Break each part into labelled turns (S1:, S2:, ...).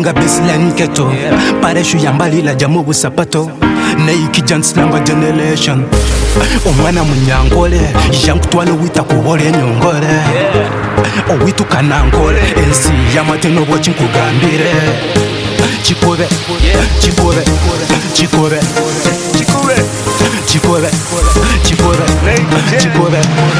S1: Nanga baseline keto Pareshu yambali la jamu busapato Neiki Jans Lamba Generation Omwana munyangole Jankutwalo wita kuhole nyongole Owitu kanangole Ensi yamateno bochi nkugambire Chikore Chikore Chikore Chikore Chikore Chikore Chikore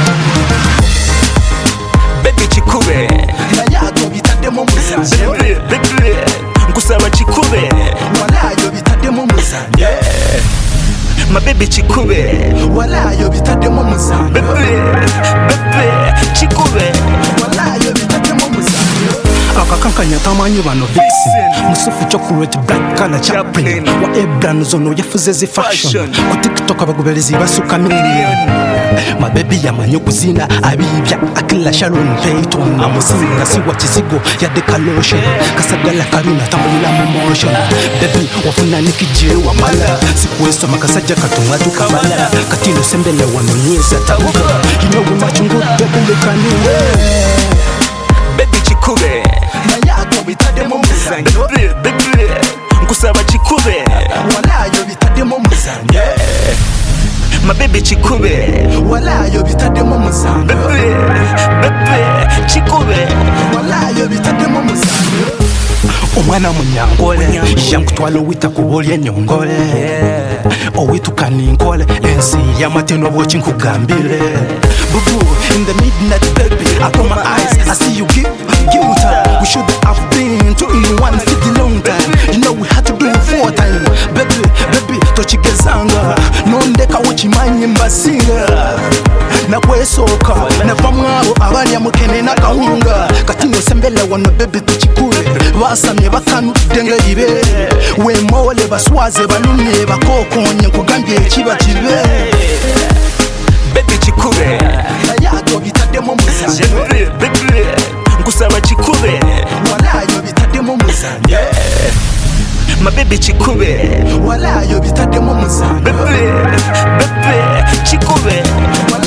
S2: Baby Chikure
S1: Nayato bitademo muzanje
S2: Baby Nkusaba Chikure
S1: Walayo bitademo muzanje
S2: My baby Chikure
S1: Walayo bitademo muzanje
S2: Baby Chikure
S1: Walayo bitademo muzanje Akakankanya tamanyi bano vixen Musufu chocolate black color chaplain Wa Ebran zono yafuze zi fashion Ku TikTok abagubelezi basuka million My baby yamanyo kuzina abibya akila Sharon Payton Amusinga siwa kizigo ya decalotion Kasagala karuna tambulila mu motion Baby wafuna nikije wa mala Sikuweso makasaja katunga tukabala Katino sembele wanonyeza tauka You know we matching good baby look at me
S2: Baby Chikure
S1: Nayato bitademo muzanje
S2: Baby Nkusaba Chikure
S1: Walayo bitademo muzanje
S2: My baby Chikure
S1: Walayo bitademo muzanje
S2: Baby Chikure
S1: Walayo bitademo muzanje Omwana munyangole Jankutwalo wita kubolye nyongole Owitu kaninkole Ensi yamateno bochi nkugambire Bubu in the midnight baby I got my eyes I see you guilt We should have been two in one for the long time You know we had to do it 4 times Baby tochigezanga Nondeka wachimanyi mbasinga Na kwesoka Na pamwabo abali ya mukene na kaunga Katino sembele wano baby tuchikure Basamye bakanu denge ibe Wemole baswaze balumye bakokonye Kugambye chiba chibe
S2: Baby Chikure
S1: Nayato bitademo muzanje
S2: Baby Nkusaba Chikure
S1: Walayo bitademo muzanje
S2: My baby Chikure
S1: Walayo bitademo muzanje
S2: Baby Chikure